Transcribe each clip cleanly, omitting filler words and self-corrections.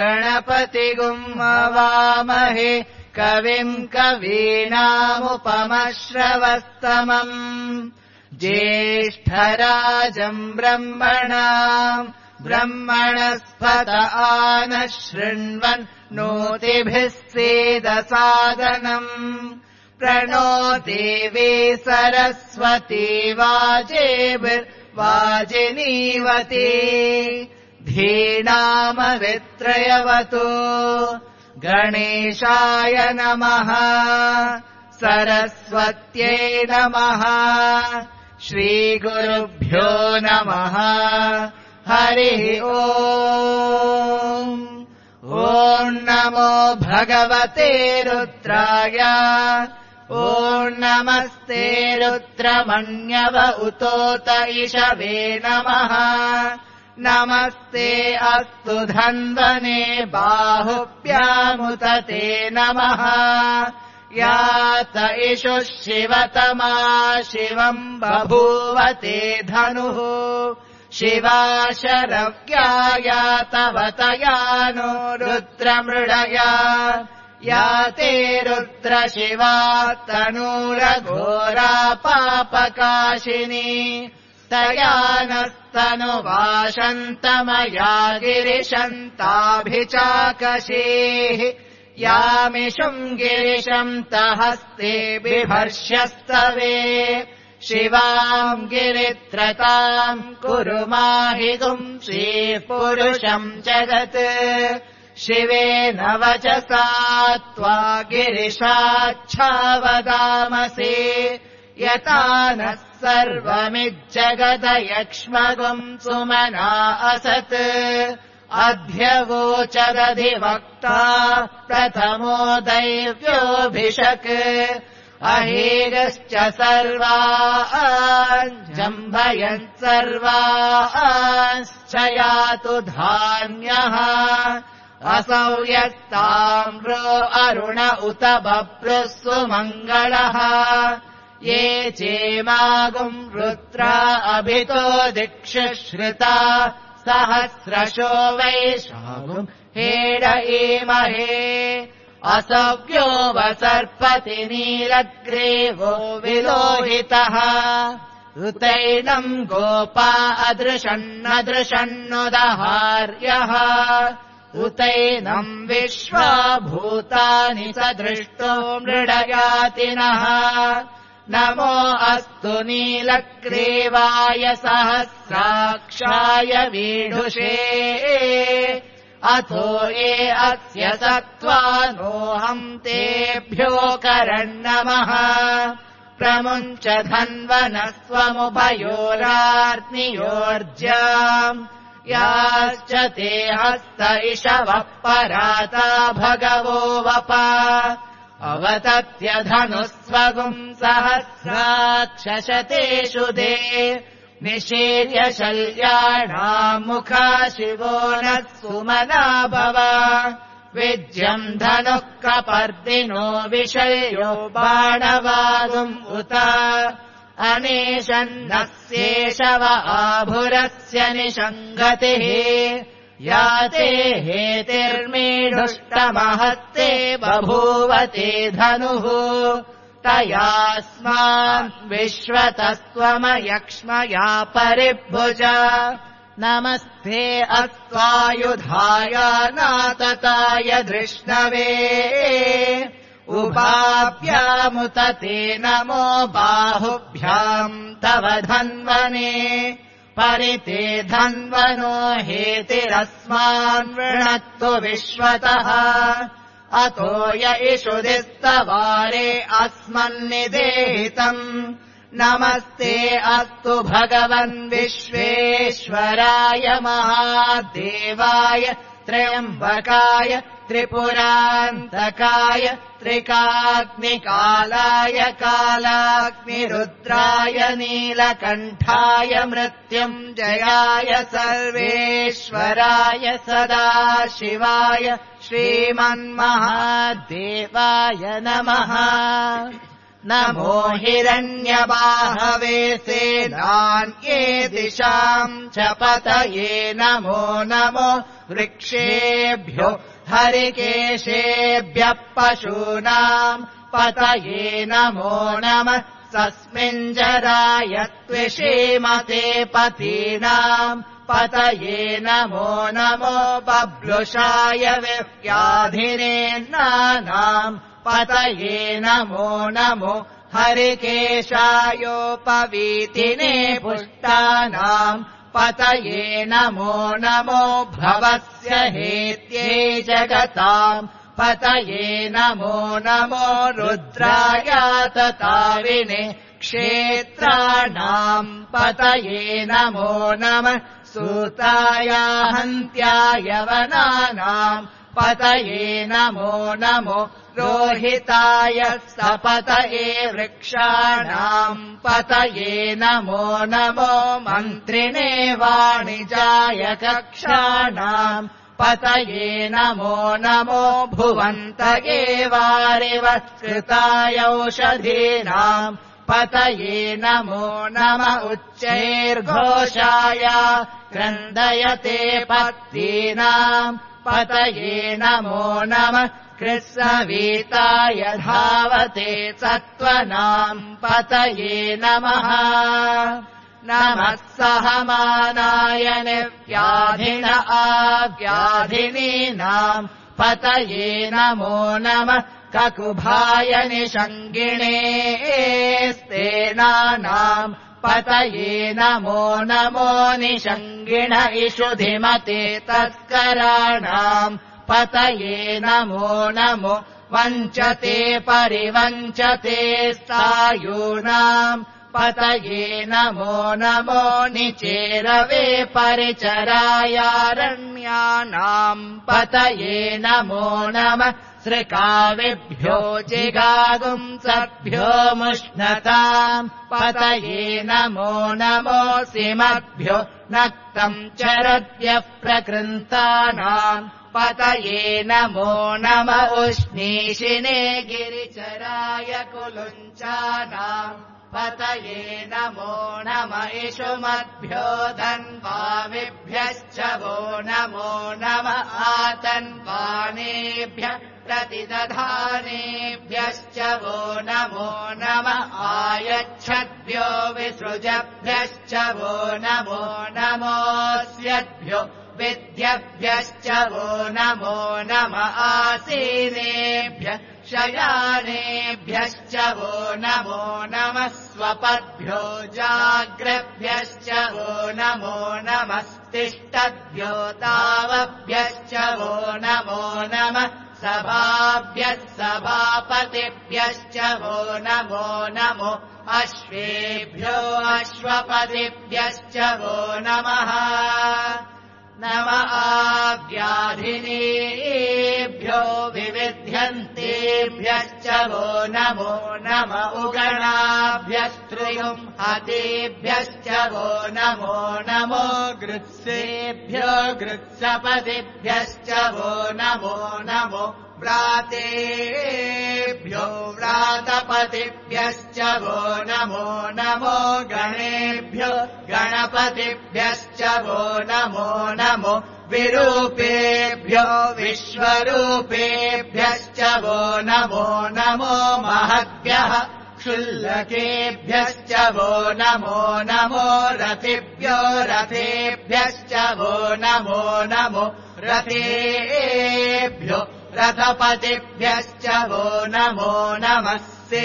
गणपतिगुम् हवामहे कविम् कवीनामुपमश्रवस्तमम् ज्येष्ठराजम् ब्रह्मणस्पत आनः शृण्वन् नोतिभिः सीदसादनम् प्रणो देवी सरस्वती वाजिनीवती धीनामवित्रयवतु गणेशाय नमः सरस्वत्यै नमः श्रीगुरुभ्यो नमः हरिः ॐ नमो भगवते रुद्राय ॐ नमस्ते रुद्रमण्यव उतोत इषवे नमः नमस्ते अस्तु धन्वने बाहुभ्यामुत ते नमः यात इषुः शिवतमा शिवम् बभूवते धनुः शिवा शरव्या यातवतया नो रुद्रमृडया याते रुद्रशिवा तनूरघोरा पापकाशिनी तया नस्तनुवाशन्तमया गिरिशन्ताभिचाकशीः यामिषुम् गिरिशम् तहस्ते बिभर्ष्यस्तवे शिवाम् गिरित्रताम् कुरु माहितुम् श्रीपुरुषम् जगत् शिवेन वचसा त्वा गिरिशाच्छावदामसे यता नः सर्वमिज्जगदयक्ष्मगुम् सुमना असत् अध्यवोचदधिवक्ता प्रथमो दैव्योऽभिषक् अहेगश्च सर्वाञ्जम्भयन् सर्वांश्च यातु धान्यः असौ यस्ताम्रो अरुण उत बभ्रुः सुमङ्गलः ये चेमागुम् रुद्रा अभितो दिक्षुश्रिता सहस्रशो वैशागुम् हेडयेमहे असव्यो वसर्पति नीलग्रीवो विलोहितः ऋतैनम् गोपा अदृशन्नदृशन्नुदहार्यः ऋतैनम् विश्वा भूतानि सदृष्टो मृडयातिनः नमो अस्तु नीलग्रीवाय सहस्राक्षाय वीढुषे अथो ये अस्य सत्त्वानोऽहम् तेभ्यो करन्नमः प्रमुञ्च धन्वनस्त्वमुभयोरार्नियोर्ज्याम् याश्च ते हस्त इषवः पराता भगवो वप अवतत्य धनुस्वगुम् सहस्राक्षशतेषु दे निशीर्य शल्याणाम् मुखा शिवो नः सुमना भव विद्यम् धनुः कपर्दिनो विषयो बाणवागुम् उत अनेशन्नस्येषव आभुरस्य निषङ्गतिः याते हेतिर्मीढुष्टमहत्ते बभूवते धनुः तयास्मान् विश्वतस्त्वमयक्ष्मया परिभुज नमस्ते अस्त्वायुधाय नातताय धृष्णवे उभाभ्यामुत ते नमो बाहुभ्याम् तव धन्वने परिते धन्वनो हेतिरस्मान् वृणक्तु विश्वतः अतो य इषुदिस्तवारे अस्मन्निदेहितम् नमस्ते अस्तु भगवन् विश्वेश्वराय महादेवाय त्र्यम्बकाय त्रिपुरान्तकाय त्रिकाग्निकालाय कालाग्निरुद्राय नीलकण्ठाय मृत्युञ्जयाय सर्वेश्वराय सदाशिवाय श्रीमन्महादेवाय नमः नमो हिरण्यबाहवे सेनान्ये दिशाम् च पतये नमो नमो वृक्षेभ्यो हरिकेशेभ्यः पशूनाम् पतये नमो नमः तस्मिञ्जराय त्विषीमते पतीनाम् पतये नमो नमो बभ्लुषाय व्याधिनेन्नानाम् पतये नमो नमो हरिकेशायोपवीतिने पुष्टानाम् पतये नमो नमो भवस्य हेत्ये जगताम् पतये नमो नमो रुद्राय तताविने क्षेत्राणाम् पतये नमो नमः सूताय हन्त्याय वनानाम् पतये नमो नमो रोहिताय सपतये वृक्षाणाम् पतये नमो नमो मन्त्रिणे वाणिजाय कक्षाणाम् पतये नमो नमो भुवन्तये वारिवत्कृताय औषधीनाम् पतये नमो नम उच्चैर्घोषाय क्रन्दयते पत्तीनाम् पतये नमो नमः कृत्सवीताय धावते सत्त्वनाम् पतये नमः नमः सहमानाय निर्व्याधिन आव्याधिनीनाम् पतये नमो नमः ककुभाय निषङ्गिणे स्तेनानाम् पतये नमो नमो निषङ्गिण इषुधिमते तत्कराणाम् पतये नमो नमो वञ्चते परिवञ्चते स्थायूनाम् पतये नमो नमो निचेरवे परिचरायारण्यानाम् पतये नमो नमः सृकाविभ्यो जिगागुंसभ्यो मुष्णताम् पतये नमो नमो सिमभ्यो नक्तम् चरद्यः प्रकृन्तानाम् पतये नमो नम उष्णीषिणे गिरिचराय कुलुञ्चानाम् पतये नमो नम इषुमद्भ्यो धन्वाविभ्यश्च वो नमो नम आतन्वानेभ्यः प्रतिदधानेभ्यश्च वो नमो नम आयच्छद्भ्यो विसृजभ्यश्च वो नमो नमोऽस्यद्भ्यो विद्यभ्यश्च वो नमो नम आसीनेभ्यः शयानेभ्यश्च वो नमो नमः स्वपद्भ्यो जाग्रभ्यश्च वो नमो नमस्तिष्ठद्भ्यो तावभ्यश्च वो नमो नमः सभाभ्यः सभापतिभ्यश्च वो नमो नमो अश्वेभ्यो अश्वपतिभ्यश्च वो नमः नम आव्याधिनेभ्यो विविध्यन्तेभ्यश्च वो नमो नम उगणाभ्यस्त्रियुम् हतेभ्यश्च वो नमो नमो गृत्सेभ्यो गृत्सपतिभ्यश्च वो नमो नमो व्रातेभ्यो व्रातपतिभ्यश्च वो नमो नमो गणेभ्यो गणपतिभ्यश्च वो नमो नमो विरूपेभ्यो विश्वरूपेभ्यश्च वो नमो नमो महद्भ्यः क्षुल्लकेभ्यश्च वो नमो नमो रथिभ्यो रथेभ्यश्च वो नमो नमो रथेभ्यो रथपतिभ्यश्च वो नमो नमः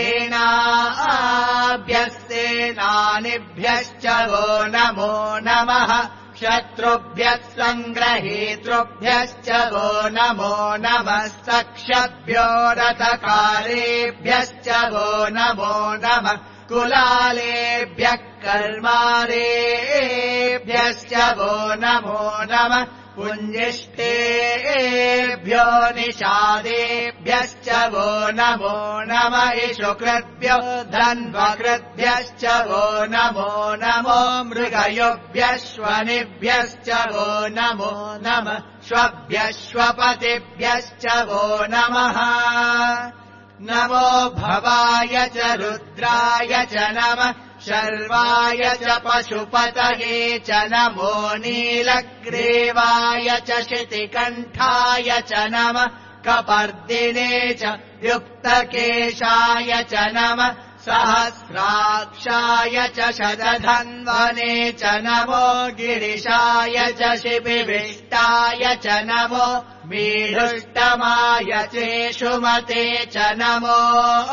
सेनाभ्यः सेनानिभ्यश्च वो नमो नमः शत्रुभ्यः सङ्ग्रहेतृभ्यश्च वो नमो नमः सक्षद्भ्यो रथकारेभ्यश्च वो नमो नमः कुलालेभ्यः कर्मारेभ्यश्च वो नमो नमः पुञ्जिष्ठेभ्यो निषादेभ्यश्च वो नमो नम इषुकृद्भ्यो धन्वकृद्भ्यश्च वो नमो नमो मृगयोभ्यश्वनिभ्यश्च वो नमो नमः श्वभ्यश्वपतिभ्यश्च वो नमः नमो भवाय च रुद्राय च नमः शर्वाय च पशुपतये च नमो नीलग्रीवाय च शितिकण्ठाय च नमः कपर्दिने च युक्तकेशाय च नमः सहस्राक्षाय च शतधन्वने च नमो गिरिशाय च शिबिविष्टाय च नमो मीढुष्टमाय चेषुमते च नमो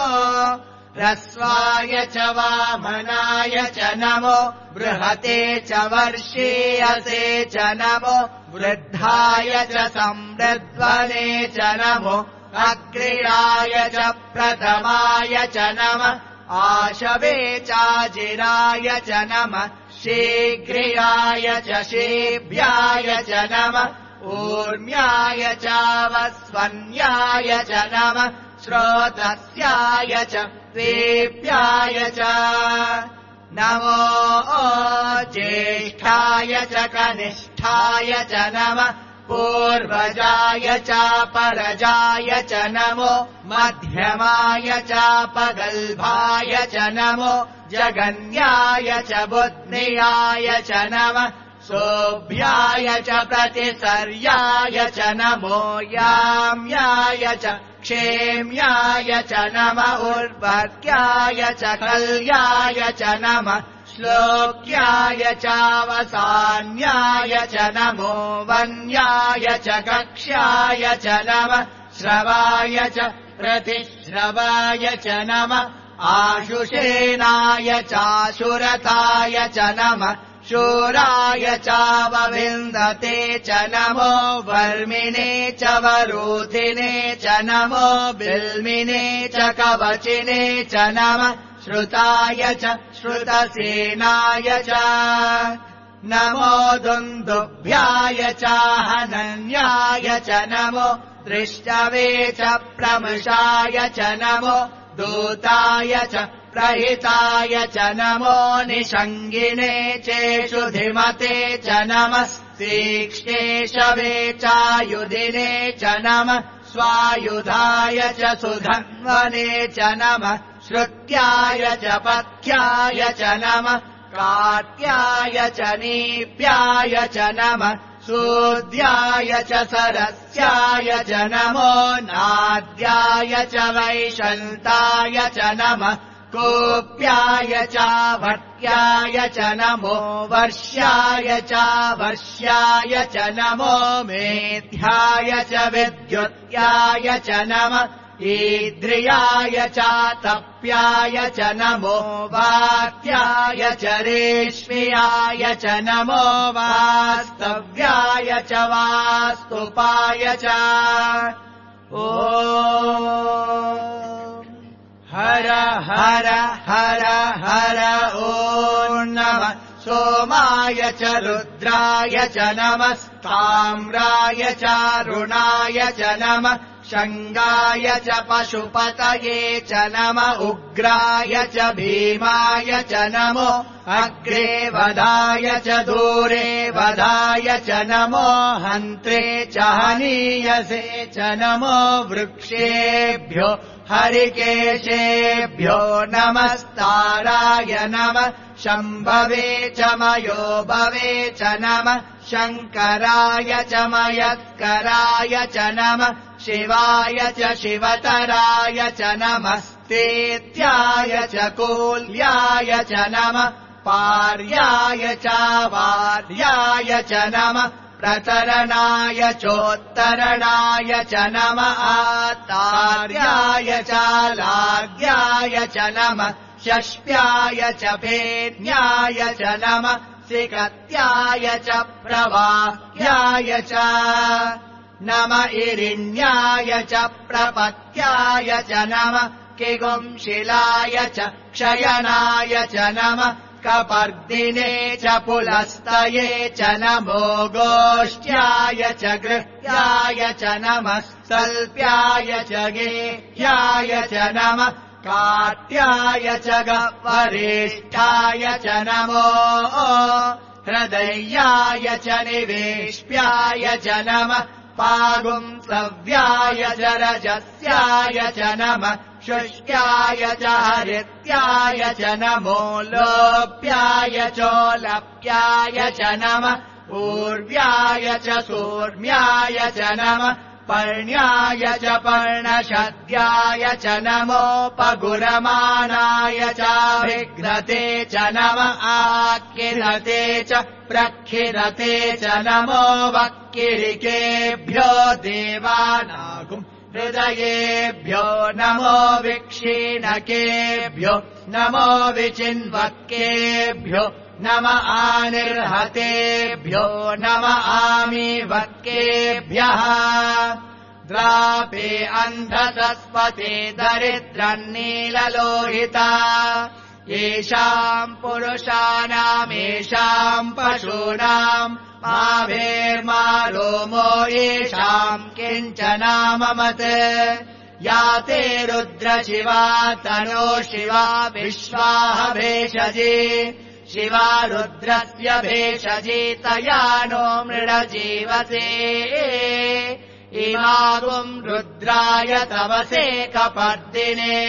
ह्रस्वाय च वामनाय च नमो बृहते च वर्षीयसे च नमो वृद्धाय च संवृद्ध्वने च नमो अग्रियाय च प्रथमाय च नमः आशवे चाजिराय च नमः शीघ्रियाय च शीभ्याय च नमः ऊर्म्याय चावस्वन्याय च नमः श्रोतस्याय च द्वीप्याय च नमो ज्येष्ठाय च कनिष्ठाय च नमः पूर्वजाय चापरजाय च नमो मध्यमाय चापगल्भाय च नमो जगन्याय च बुद्धियाय च नमः सोऽभ्याय च प्रतिसर्याय च नमो याम्याय च क्षेम्याय च नमः उर्वर्ग्याय च कल्याय च नमः श्लोक्याय चावसान्याय च नमो वन्याय च कक्ष्याय च नमः श्रवाय च प्रतिश्रवाय च नमः आशुषेणाय चाशुरथाय च नमः शूराय चावविन्दते च नमो वर्मिणे च वरोधिने च नमो बिल्मिने च कवचिने च नमः श्रुताय च श्रुतसेनाय च नमो दुन्दुभ्याय चाहनन्याय च नमो दृष्टवे च प्रमशाय च नमो दूताय च प्रहिताय च नमो निषङ्गिने चेषुधिमते च नमः तीक्ष्णेशवे चायुधिने च नमः स्वायुधाय च सुधन्वने च नमः श्रुत्याय च पथ्याय च नमः काट्याय च नीप्याय च नमः सूद्याय च सरस्याय च नमो नाद्याय च वैशन्ताय च नमः कोप्याय चाभट्याय च नमो वर्ष्याय चावर्ष्याय च नमो मेध्याय च विद्युत्याय च नमः ईद्रियाय चातप्याय च नमो वात्याय च रेश्म्याय च नमो वास्तव्याय च वास्तुपाय च ॐ हर हर हर हर ॐ नमः सोमाय च रुद्राय च नमस्ताम्राय चारुणाय च नमः शङ्गाय च पशुपतये च नमः उग्राय च भीमाय च नमो अग्रे वधाय च दूरे वधाय च नमो हन्त्रे च हनीयसे च नमो वृक्षेभ्यो हरिकेशेभ्यो नमस्ताराय नमः शम्भवे च मयोभवे च नमः शङ्कराय च मयत्कराय च नमः शिवाय च शिवतराय च नमस्तेत्याय च कोल्याय च नमः पार्याय च वार्याय च नमः प्रतरणाय चोत्तरणाय च नमः आतार्याय च लाग्याय च नमः षष्प्याय च फेन्याय च नमः सिकत्याय च प्रवाह्याय च नमः इरिण्याय च प्रपत्याय च नमः किगुंशिलाय च क्षयणाय च नमः कपर्दिने च पुलस्तये च नमो गोष्ट्याय च गृह्याय च नमः सल्प्याय च गेह्याय च नमः काट्याय च गह्वरेष्ठाय च नमो हृदयाय च निवेश्याय च नमः पागुम् सव्याय च रजस्याय च नमः शुष्क्याय च हरित्याय च नमो लोप्याय चोलप्याय च नमः ऊर्व्याय च सूर्म्याय च नमः पर्ण्याय च पर्णशद्याय च नमोपगुरमाणाय चाभिघ्नते च नमः आकिरते च प्रखिरते च नमो वक्किरिकेभ्यो देवानागुम् हृदयेभ्यो नमो विक्षीणकेभ्यो नमो विचिन्वक्केभ्यो नम आनिर्हतेभ्यो नम आमीवक्केभ्यः द्रापे अन्धसस्पते दरिद्रन्नीललोहिता येषाम् पुरुषाणामेषाम् पशूनाम् माभेर्मा रोमो येषाम् किञ्चनाममत् या ते रुद्रशिवा तनो शिवा विश्वाह भेषजे शिवा रुद्रस्य भेषजे तया नो मृडजीवसे इमागुम् रुद्राय तवसे कपर्दिने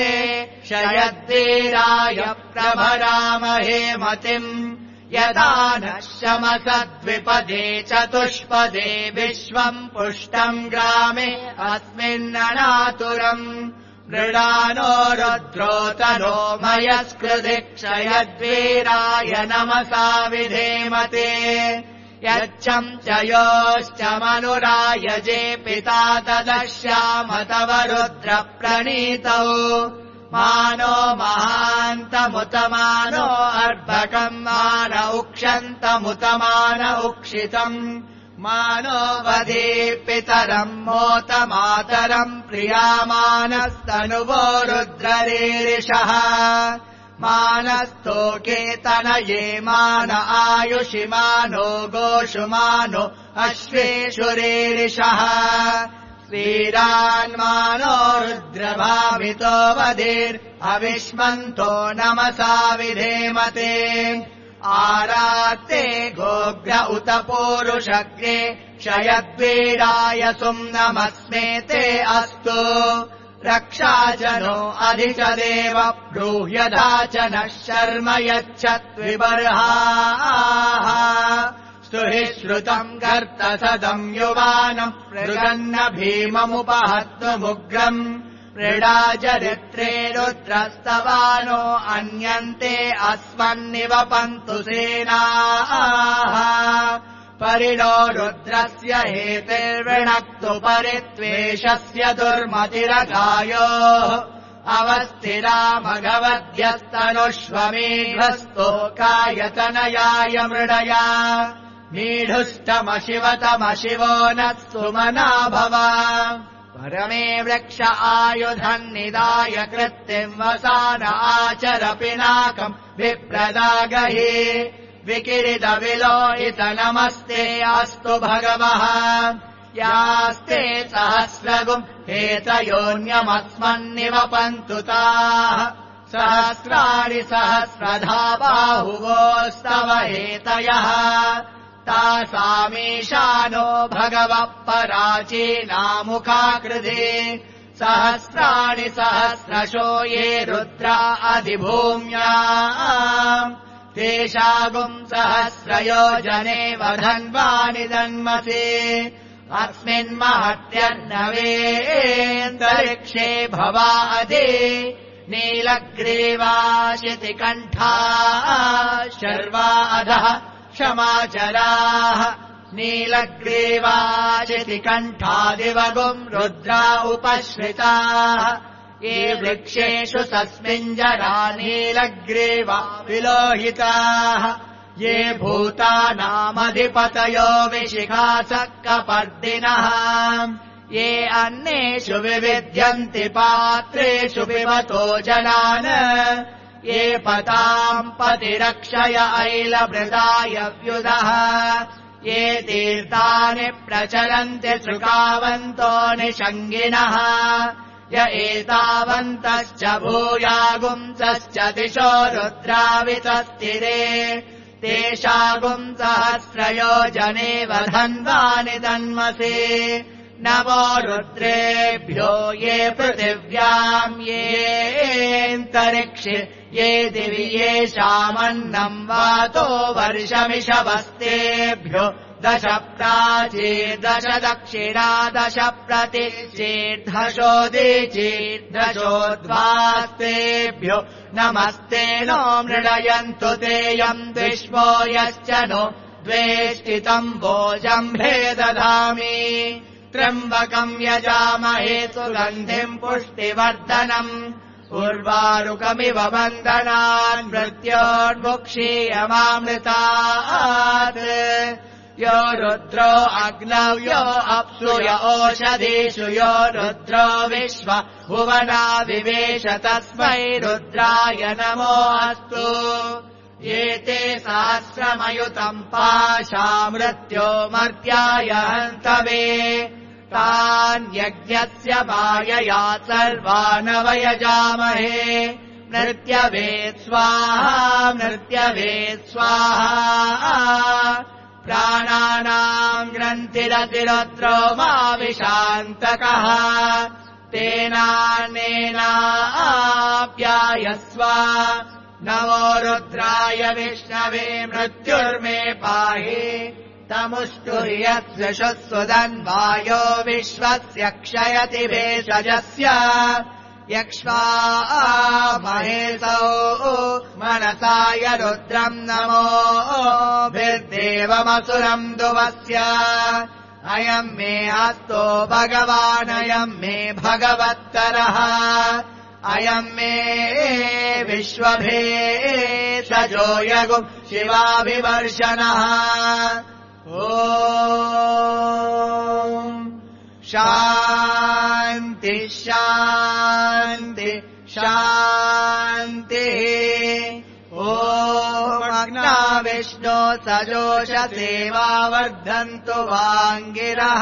शयद्वीराय प्रभरामहे मतिम् यदा नः शमसद्विपदे चतुष्पदे विश्वम् पुष्टम् ग्रामे अस्मिन्ननातुरम् मृडानो रुद्रोतनो मयस्कृधिक्षयद्वीराय नमसा विधेमते यच्छम् च योश्च मनुरायजे पिता तदश्याम तव रुद्रप्रणीतौ मानो महान्तमुतमानो अर्भकम् मान उक्षन्तमुतमान उक्षितम् मानो वधे पितरम् मोतमातरम् प्रियामानस्तनुवो रुद्ररीरिषः मानस्तोकेतनये मान आयुषिमानो गोषुमानो अश्वेषुरीरिषः वीरान्मानो रुद्रभावितो वधेर्अविष्मन्तो नमसा विधेमते आरात्ते गोग्र उत पूरुषग्रे क्षयद्वीराय सुम्नमस्मे ते अस्तु रक्षाजनो अधिच देव ब्रूह्यदाचनः शर्म यच्छत्विबर्हाः स्तुहि श्रुतम् गर्तसदम् युवानम् मृगन्न भीममुपहत्वमुग्रम् मृडाजरित्रे रुद्रस्तवानो अन्यन्ते अस्मन्निवपन्तु सेनाः परिणो रुद्रस्य हेतिर्वृणक्तु परित्वेषस्य दुर्मतिरगायोः अवस्थिरा मघवद्यस्तनुष्वमेघस्तोकायतनयाय मृडया मीढुष्टमशिवतमशिवो नः सुमना भव परमे वृक्ष आयुधन्निदाय कृत्तिम् वसान आचर पिनाकम् विप्रदागहि विकिरितविलोहित नमस्ते अस्तु भगवः यास्ते सहस्रगुम् हेतयोऽन्यमस्मन्निवपन्तु ताः सहस्राणि सहस्रधा बाहुवोस्तव हेतयः तासामीशानो भगवः पराचीनामुखाकृधे सहस्राणि सहस्रशो ये रुद्रा अधिभूम्या तेषागुम् सहस्रयोजने वधन्वानि दन्मसे अस्मिन्महत्यर्णवेऽन्तरिक्षे भवादे नीलग्रीवाशितिकण्ठाः शर्वा अधः क्षमाचराः नीलग्रीवाशितिकण्ठादिवगुम् रुद्रा उपश्रिताः ये वृक्षेषु तस्मिञ्जरा नीलग्रीवा विलोहिताः ये भूतानामधिपतयो विशिखासक्कपर्दिनः ये अन्नेषु विविध्यन्ति पात्रेषु पिबतो जनान् ये पताम् पतिरक्षय ऐलभृताय व्युदः ये तीर्थानि प्रचलन्ति सृकावन्तो निषङ्गिनः य एतावन्तश्च भूयागुंसश्च दिशो रुद्रावितस्थिरे तेषागुम् सहस्रयोजनेव धन्वानि तन्मसे नमो रुद्रेभ्यो ये पृथिव्याम् येऽन्तरिक्षे ये दिवि येषामन्नम् वातो वर्षमिषवस्तेभ्यो 10 प्राचीर्दश दक्षिणा 10 प्रतिचीर्धशोदीचीर्धशोद्वास्तेभ्यो नमस्ते नो मृडयन्तु तेयम् द्विष्मो यश्च नो द्वेष्टितम् भोजम्भे दधामि त्र्यम्बकम् यजामहे सुगन्धिम् पुष्टिवर्धनम् उर्वारुकमिव वन्दनान् मृत्योर्मुक्षीयमामृतात् यो रुद्रो अग्नौ यो अप्सु य ओषधीषु यो रुद्रो विश्व भुवना विवेश तस्मै रुद्राय नमो अस्तु एते सहस्रमयुतम् पाशा मृत्यो मर्त्याय हन्तवे तान् यज्ञस्य मायया सर्वानवयजामहे मृत्यवे स्वाहा प्राणानाम् ग्रन्थिरतिरुद्रो मा विशान्तकः तेनानेनाप्यायस्व नमो रुद्राय विष्णवे मृत्युर्मे पाहि तमुष्टुर्यत्सुषुस्वदन्वायो विश्वस्य क्षयति भेषजस्य यक्ष्वा महेशौ मनसाय रुद्रम् नमो भिर्देवमसुरम् दुवस्य अयम् मे हस्तो भगवानयम् मे भगवत्तरः अयम् मे विश्वभेषजो यगुम् शिवाभिवर्षणः ॐ शान्ति शान्ति शान्तिः ॐ अग्ना विष्णो सजोषसेवावर्धन्तु वाङ्गिरः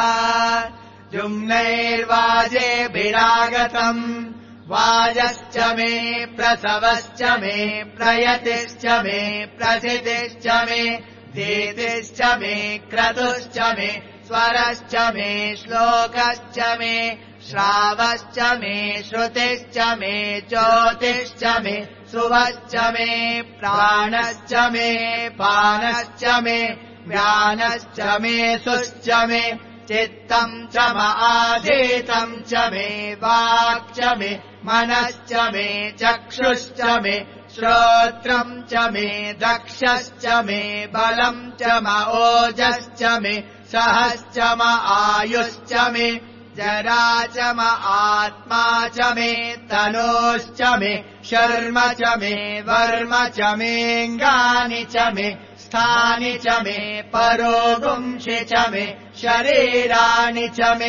जुम्नैर्वाजेभिरागतम् वाजश्च मे प्रसवश्च मे प्रयतिश्च मे प्रसितिश्च मे धीतिश्च मे क्रतुश्च मे स्वरश्च मे श्लोकश्च मे श्रावश्च मे श्रुतिश्च मे ज्योतिश्च मे सुवश्च मे प्राणश्च मे पानश्च मे व्यानश्च मे सुश्च मे चित्तम् च आधीतम् च मे वाक् च मे मनश्च मे चक्षुश्च मे श्रोत्रम् च मे दक्षश्च मे बलम् च ओजश्च मे सहश्च आयुश्च मे जरा च आत्मा च मे तनोश्च मे शर्म च मे वर्म च मेऽङ्गानि च मे स्थानि च मे परोगुंषि च मे शरीराणि च मे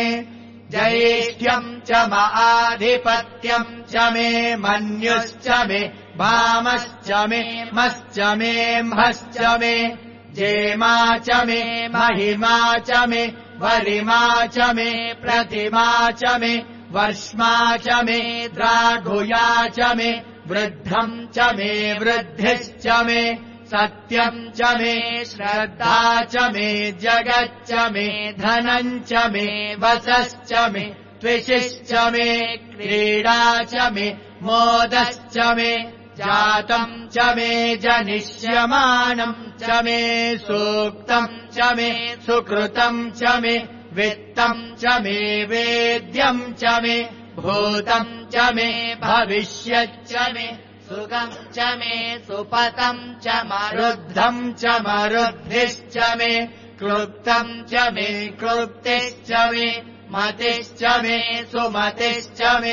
ज्येष्ठ्यम् च आधिपत्यम् च मे मन्युश्च मे भामश्च मे मश्च मे म्हश्च मे जेमा च मे महिमा च मे वरिमा च मे प्रतिमा च मे वर्ष्मा च मे द्राघुया च मे वृद्धम् च मे वृद्धिश्च मे सत्यम् च मे श्रद्धा च मे जगच्च मे धनम् च मे वसश्च मे त्विषिश्च मे क्रीडा च मे मोदश्च मे जातम् च मे जनिष्यमानम् च मे सूक्तम् च मे सुकृतम् च मे वित्तम् च मे वेद्यम् च मे भूतम् च मे भविष्यच्च मे सुगम् च मे सुपतम् च मरुद्धम् च मरुद्धिश्च मे क्लुप्तम् च मे क्लुप्तिश्च मे मतिश्च मे सुमतिश्च मे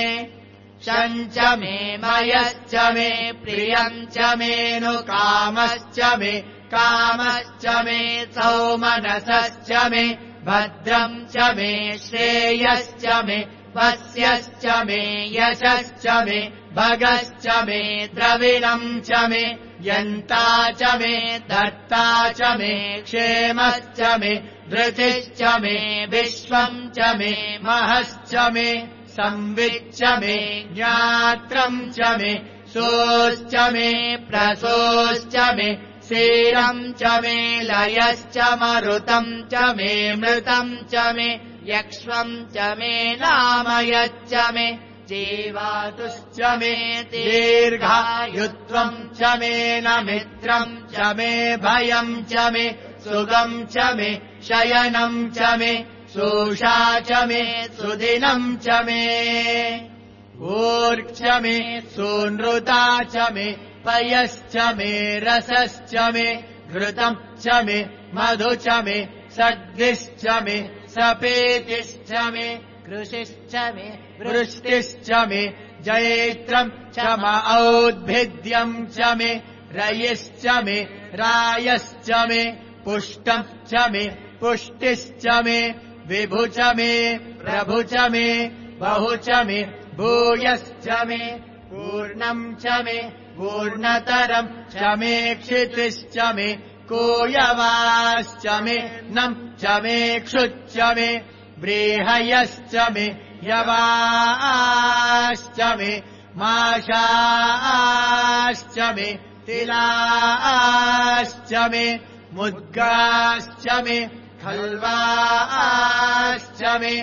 शञ्च मे मयश्च मे प्रियम् च मेऽनुकामश्च मे कामश्च मे सौमनसश्च मे भद्रम् च मे श्रेयश्च मे वस्यश्च मे यशश्च मे भगश्च मे द्रविणम् च मे यन्ता च मे धर्ता च मे क्षेमश्च मे धृतिश्च मे विश्वम् च मे महश्च मे संविच्च मे ज्ञात्रम् च मे सोश्च मे प्रसोश्च मे क्षीरम् च मे लयश्च मरुतम् च मे मृतम् च मे यक्ष्मम् च मे नामयच्च मे जीवातुश्च मे दीर्घायुत्वम् च मे नमित्रम् च मे भयम् च मे सुगम् च मे शयनम् च मे शोषा च मे सुदिनम् च मे ऊर्क्ष मे सूनृता च मे पयश्च मे रसश्च मे घृतम् च मे मधु च मे सद्भिश्च मे सपेतिश्च मे कृषिश्च मे वृष्टिश्च मे जैत्रम् च म औद्भिद्यम् च मे रयिश्च मे रायश्च मे पुष्टम् च मे पुष्टिश्च मे विभु च मे प्रभु च मे बहु च मे भूयश्च मे पूर्णम् च मे पूर्णतरम् च मे क्षितिश्च मे कूयवाश्च मे नम् च मे क्षुच्च मे व्रीहयश्च मे यवाश्च मे माशाश्च मे तिलाश्च मे मुद्गाश्च मे खल्वाश्च मे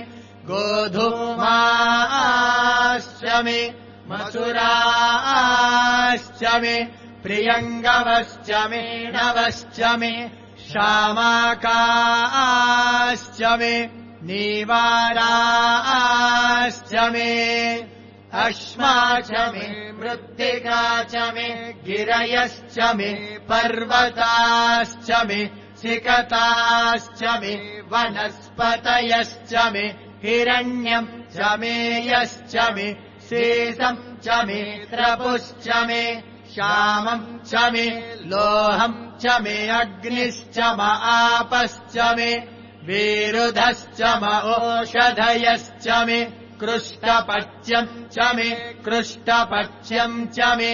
गोधूमाश्च मे मसुराश्च मे प्रियङ्गवश्च मे नवश्च मे शामाकाश्च मे नीवाराश्च मे अश्मा च मे मृत्तिका च मे गिरयश्च मे पर्वताश्च मे सिकताश्च मे वनस्पतयश्च मे हिरण्यम् च मे यश्च मे शेषम् च मे त्रपुश्च मे श्यामम् च मे लोहम् च मे अग्निश्च म आपश्च मे विरुधश्च म ओषधयश्च मे कृष्टपच्यम् च मे कृष्टपच्यम् च मे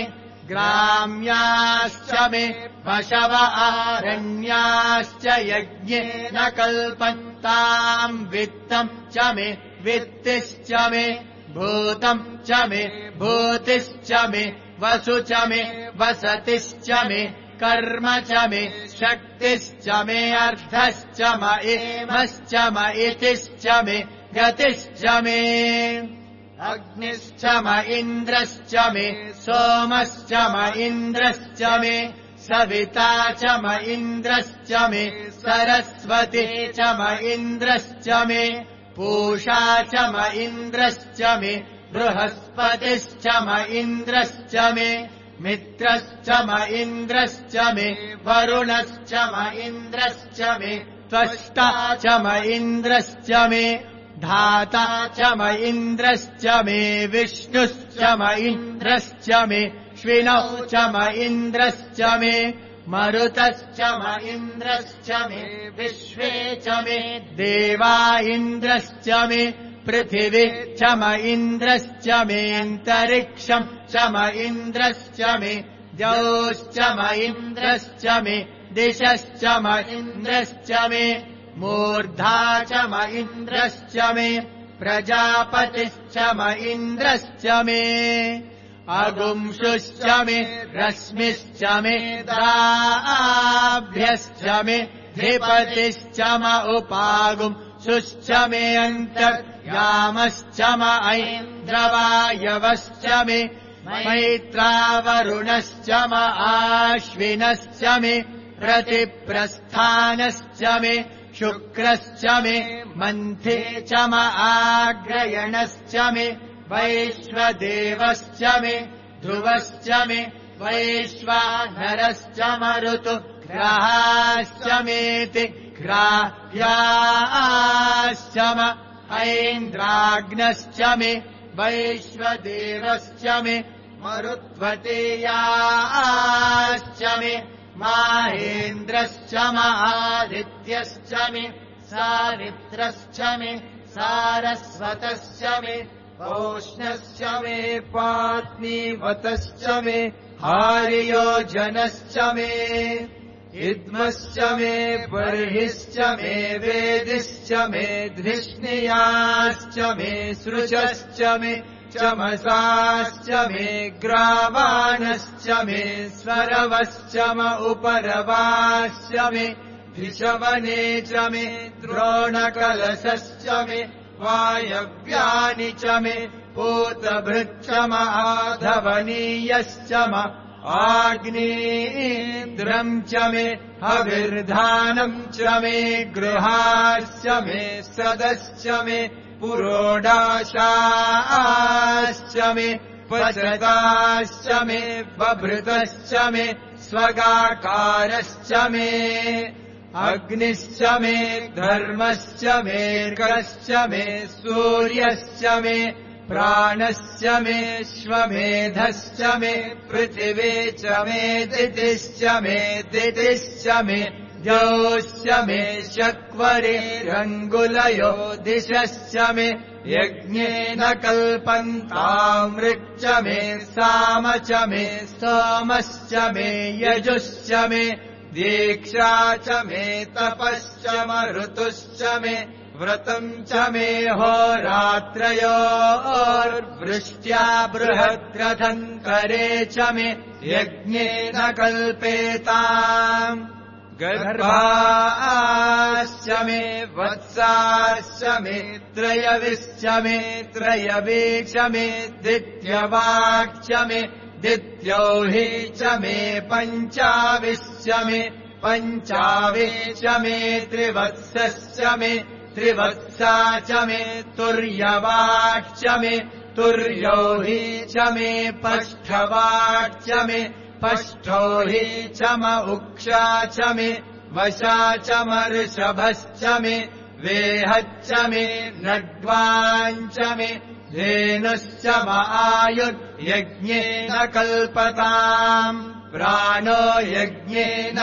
ग्राम्याश्च मे पशव आरण्याश्च यज्ञेन कल्पन्ताम् वित्तम् च मे वित्तिश्च मे भूतम् च मे भूतिश्च मे वसु च मे वसतिश्च मे कर्म च मे शक्तिश्च मे अर्थश्च म एमश्च म इतिश्च मे गतिश्च मे अग्निश्च म इन्द्रश्च मे सोमश्च म इन्द्रश्च मे सविता च म इन्द्रश्च मे सरस्वती च म इन्द्रश्च मे पूषा च म इन्द्रश्च मे बृहस्पतिश्च म इन्द्रश्च मे मित्रश्च म इन्द्रश्च मे वरुणश्च म इन्द्रश्च मे त्वष्टा च म इन्द्रश्च मे धाता च म इन्द्रश्च मे विष्णुश्च म इन्द्रश्च मे श्विनौ च म इन्द्रश्च मे मरुतश्च म इन्द्रश्च मे विश्वे च मे देवा इन्द्रश्च मे पृथिवी च म इन्द्रश्च मेऽन्तरिक्षम् च म इन्द्रश्च मे द्यौश्च म इन्द्रश्च मे दिशश्च म इन्द्रश्च मे मूर्धा च म इन्द्रश्च मे प्रजापतिश्च म इन्द्रश्च मे अगुंशुश्च मे रश्मिश्च मे दाभ्यश्च मे धिपतिश्च म उपागुंशुश्च मे अन्तर्यामश्च म ऐन्द्रवायवश्च मे मैत्रावरुणश्च म आश्विनश्च मे प्रतिप्रस्थानश्च मे शुक्रश्च मे मन्थे च म आग्रयणश्च मे वैश्वदेवश्च मे ध्रुवश्च मे वैश्वानरश्च मरुतु ग्रहाश्च मेति ग्राह्याश्च म ऐन्द्राग्नश्च मे वैश्वदेवश्च मे मरुत्वतेयाश्च मे माहेन्द्रश्च म आदित्यश्च मे सावित्रश्च मे सारस्वतश्च मे ओष्णश्च मे पात्नीवतश्च मे हार्योजनश्च मे इद्मश्च मे बर्हिश्च मे वेदिश्च मे धृष्णियाश्च मे सृजश्च मे चमसाश्च मे ग्रावाणश्च मे स्वरवश्च म उपरवाश्च मे धिषवने च मे द्रोणकलशश्च मे वायव्यानि च मे पूतभृच्च म आधवनीयश्च म आग्नेन्द्रम् च मे हविर्धानम् च मे गृहाश्च मे सदश्च मे पुरोडाशाश्च मे पचताश्च मे बभृतश्च मे स्वगाकारश्च मे अग्निश्च मे धर्मश्च मेऽर्कश्च मे सूर्यश्च मे प्राणश्च मे श्वमेधश्च मे पृथिवी च मे दितिश्च मे दितिश्च मे द्यौश्च मे शक्वरेरङ्गुलयो दिशश्च मे यज्ञेन कल्पन्तामृक् च मे साम च मे सोमश्च मे यजुश्च मे दीक्षा च मे तपश्च म ऋतुश्च मे व्रतम् च मे होरात्रयोर्वृष्ट्या बृहद्रथन्तरे च मे यज्ञेन कल्पेताम् गर्भाश्च मे वत्साश्च मे त्रयविश्च मे त्रयवी च मे दित्यवाक् च मे दित्यौहि च मे पञ्चाविश्च मे पञ्चावे च मे त्रिवत्सश्च मे त्रिवत्सा च मे तुर्यवाक् च मे तुर्यौहि च मे पष्ठवाक् च मे पष्ठौहि च म उक्षा च मे वशा च मर्षभश्च मे वेहच्च मे नड्वाञ्च मे धेनुश्च म आयुर्यज्ञेन कल्पताम् प्राणो यज्ञेन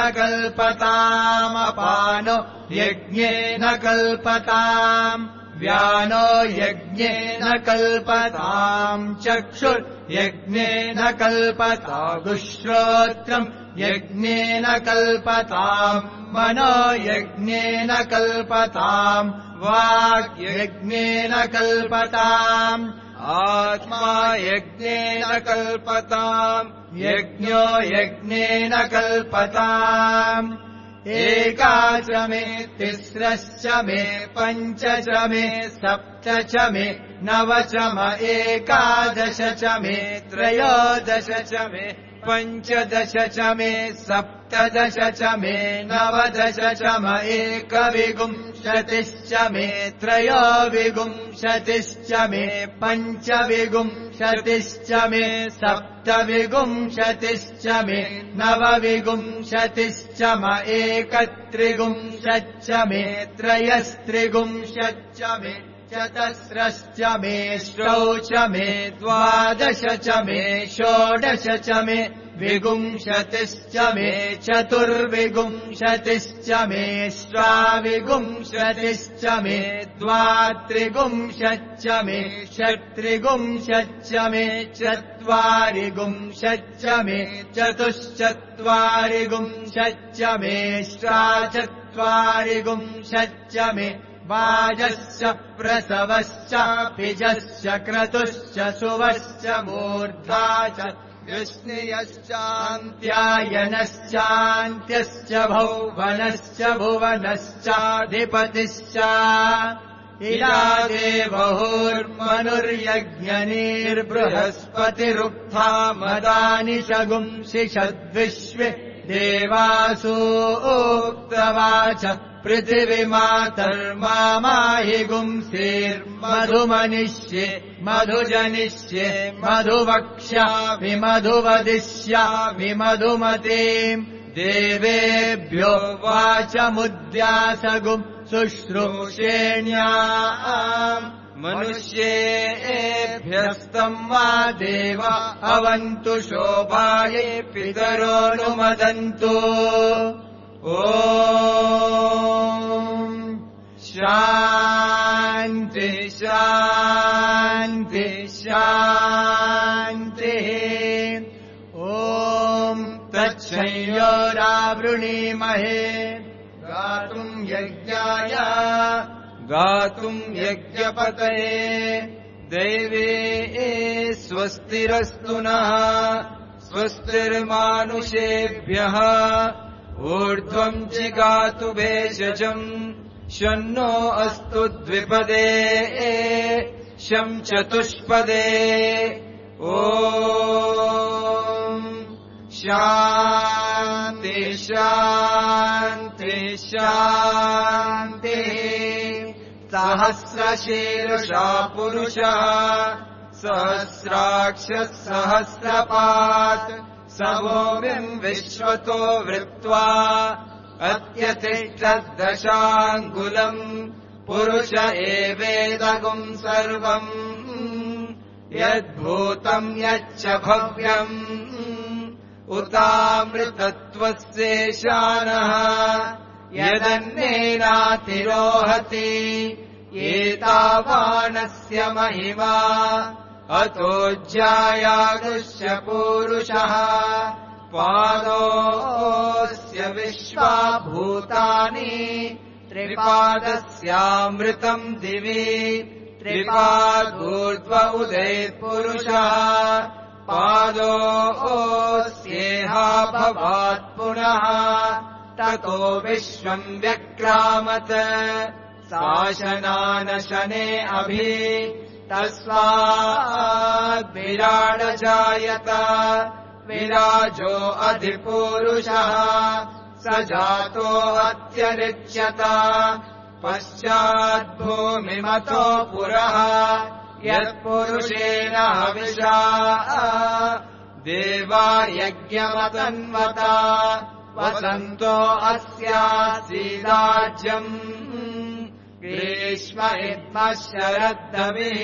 कल्पतामपानो यज्ञेन कल्पताम् व्यानो यज्ञेन कल्पताम् चक्षुर्यज्ञेन कल्पतागुश्रोत्रम् यज्ञेन कल्पताम् मनो यज्ञेन कल्पताम् वाक् यज्ञेन कल्पताम् आत्मा यज्ञेन कल्पताम् यज्ञो यज्ञेन कल्पताम् एकाच मे तिस्रश्च मे पञ्च च मे सप्त च मे नव च म एकादश च मे त्रयोदश च मे पञ्चदश च मे सप्तदश च मे नवदश च म एकविंशतिश्च मे त्रयोविंशतिश्च मे पञ्चविंशतिश्च मे सप्तविंशतिश्च मे नवविंशतिश्च म एकत्रिंशच्च मे त्रयस्त्रिंशच्च मे चतस्रश्च मे षोडश च मे द्वादश च मे षोडश च मे विंशतिश्च मे चतुर्विंशतिश्च मे षड्विंशतिश्च मे द्वात्रिंशच्च मे षट्त्रिंशच्च मे चत्वारिंशच्च मे चतुश्चत्वारिंशच्च मे षट्चत्वारिंशच्च मे वाजश्च प्रसवश्च पिजश्च क्रतुश्च सुवश्च मूर्धा च विष्णयश्चान्त्यायनश्चान्त्यश्च भौवनश्च भुवनश्चाधिपतिश्च इरादेवहुर्मनुर्यज्ञनीर्बृहस्पतिरुक्था मदानि शगुंसि षद्विश्वे देवासूक्तवाच पृथिवीमातर्माहि गुंसेर्मधुमनिष्ये मधुजनिष्ये मधुवक्ष्यामि मधुवदिष्यामि मधुमतीम् देवेभ्यो वाचमुद्यासगुम् शुश्रूषेण्याम् मनुष्येभ्यस्तम् वा देव अवन्तु शोभाये पितरोऽनुमदन्तु ॐ शान्ति शान्ति शान्तिः ॐ तच्छयोरावृणीमहे गातुम् यज्ञपतये दैवे स्वस्तिरस्तु नः स्वस्तिर्मानुषेभ्यः ऊर्ध्वम् जिगातु भेषजम् शन्नो अस्तु द्विपदे शं चतुष्पदे ॐ शान्ति शान्ति शान्तिः सहस्रशीर्षा पुरुषः सहस्राक्षः सहस्रपात् समोऽमिम् विश्वतो वृत्वा अत्यतिष्ठद्दशाङ्गुलम् पुरुष एवेदगुम् सर्वम् यद्भूतम् यच्च भव्यम् उतामृतत्वस्येशानः यदन्नेनातिरोहति एतावानस्य महिमा अतो ज्यायागुष्य पूरुषः पादोऽस्य विश्वा भूतानि त्रिपादस्यामृतम् दिवि त्रिपादूर्ध्व उदयपुरुषः पादोऽस्येहा भवात् पुनः ततो विश्वम् व्यक्रामत् शासनानशने अभि तस्माद्विराड जायत विराजो अधिपूरुषः स जातो अत्यरिच्यत पश्चाद्भूमिमतो पुरः यत्पुरुषेण हविषा देवा यज्ञमतन्वता वसन्तो अस्यासीदाज्यम् ग्रीष्म इद्मः शरद्धविः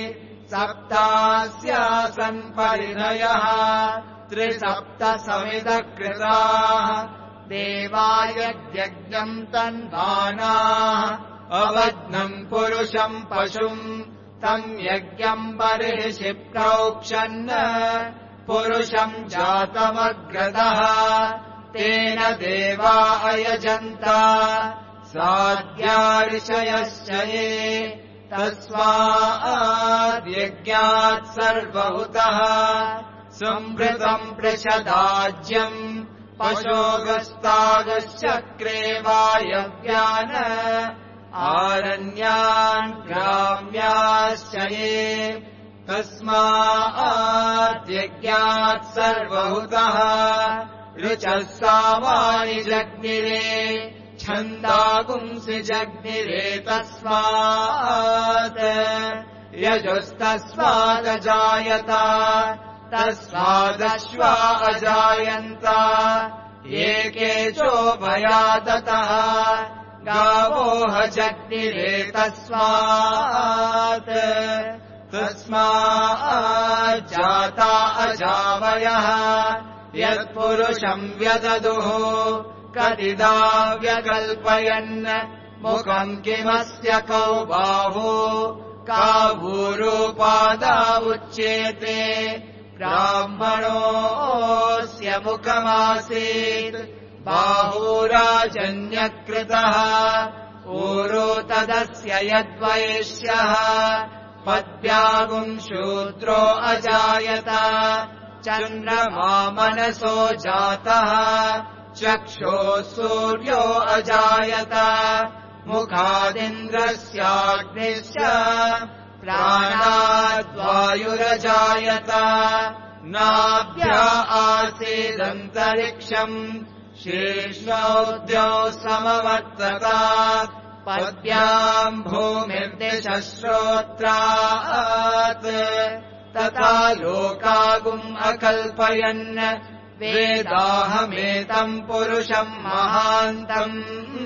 सप्तास्यासन् परिणयः त्रिसप्तसमिदः कृताः देवायज्ञम् तन्वानाः अवध्नम् पुरुषम् पशुम् तम् यज्ञम् बर्हिषि प्रोक्षन् पुरुषम् जातमग्रदः तेन देवा अयजन्त साध्या ऋषयश्च ये तस्माद्यज्ञात् सर्वहुतः संभृतम् पृषदाज्यम् पशोगस्तागश्चक्रे वायव्यान् आरण्यान् ग्राम्याश्च ये तस्माद्यज्ञात् सर्वहुतः ऋचः सामानि जग्निरे छन्दागुंसि जग्निरे तस्मात् यजुस्तस्मादजायत तस्मादश्वा अजायन्त एके चोभयादतः गावोह जग्निरे तस्मात् तस्माज्जाता अजावयः यत्पुरुषम् व्यददुः कदिदा व्यकल्पयन् मुखम् किमस्य कौ बाहु कावूरूपादा उच्येते ब्राह्मणोऽस्य मुखमासीत् बाहूराजन्यकृतः ऊरो तदस्य यद्वैश्यः पद्भ्यागुम् शूद्रो अजायत चन्द्रमा मनसो जातः चक्षुः सूर्यो अजायत मुखादिन्द्रस्याग्निश्च प्राणाद्वायुरजायत नाभ्या आसीदन्तरिक्षम् शीर्ष्णोद्यौ समवर्तत पद्भ्याम् भूमिर्दिशश्रोत्रात् तथा लोकागुम् अकल्पयन् वेदाहमेतम् पुरुषम् महान्तम्